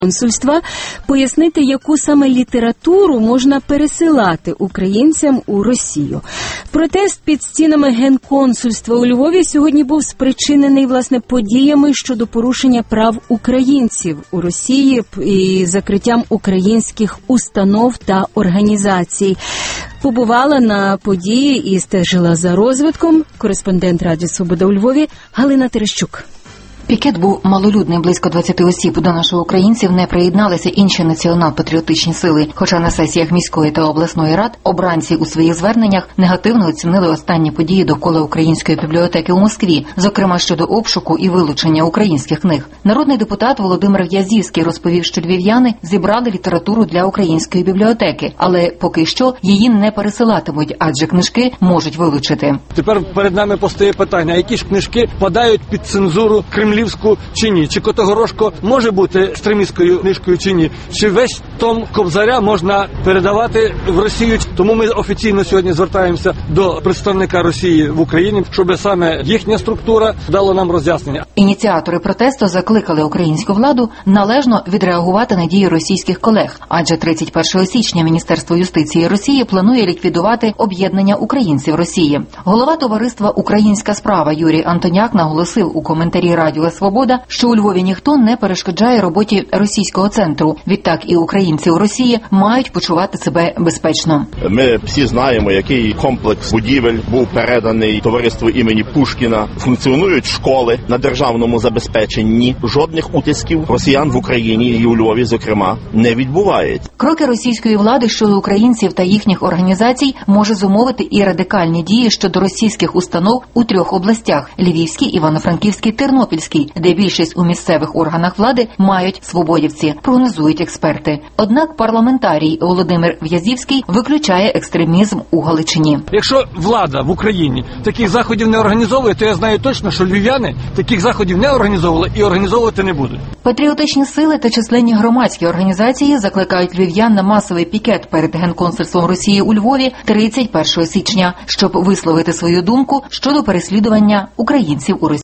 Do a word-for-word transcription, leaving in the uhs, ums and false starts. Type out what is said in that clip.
консульства, пояснити, яку саме літературу можна пересилати українцям у Росію. Протест під стінами Генконсульства у Львові сьогодні був спричинений, власне, подіями щодо порушення прав українців у Росії і закриттям українських установ та організацій. Побувала на події і стежила за розвитком кореспондент Радіо Свобода у Львові Галина Терещук. Пікет був малолюдний, близько двадцяти осіб. До наших українців не приєдналися інші націонал-патріотичні сили. Хоча на сесіях міської та обласної рад обранці у своїх зверненнях негативно оцінили останні події довкола Української бібліотеки у Москві, зокрема щодо обшуку і вилучення українських книг. Народний депутат Володимир В'язівський розповів, що львів'яни зібрали літературу для Української бібліотеки, але поки що її не пересилатимуть, адже книжки можуть вилучити. Тепер перед нами постає питання, які ж книжки подають під цензуру Кремлівську чи ні? Чи Котогорошко може бути екстремістською книжкою чи ні? Чи весь том Кобзаря можна передавати в Росію? Тому ми офіційно сьогодні звертаємося до представника Росії в Україні, щоб саме їхня структура дала нам роз'яснення. Ініціатори протесту закликали українську владу належно відреагувати на дії російських колег, адже тридцять першого січня Міністерство юстиції Росії планує ліквідувати об'єднання українців Росії. Голова товариства «Українська справа» Юрій Антоняк наголосив у коментарі Радіо Свобода, що у Львові ніхто не перешкоджає роботі російського центру. Відтак і українці у Росії мають почувати себе безпечно. Ми всі знаємо, який комплекс будівель був переданий товариству імені Пушкіна. Функціонують школи на державному забезпеченні. Жодних утисків росіян в Україні і у Львові, зокрема, не відбувається. Кроки російської влади щодо українців та їхніх організацій може зумовити і радикальні дії щодо російських установ у трьох областях – Львівській, Івано-Франківській, Тернопільській, де більшість у місцевих органах влади мають свободівці, прогнозують експерти. Однак парламентарій Володимир В'язівський виключає екстремізм у Галичині. Якщо влада в Україні таких заходів не організовує, то я знаю точно, що львів'яни таких заходів не організовували і організовувати не будуть. Патріотичні сили та численні громадські організації закликають львів'ян на масовий пікет перед Генконсульством Росії у Львові тридцять першого січня, щоб висловити свою думку щодо переслідування українців у Росії.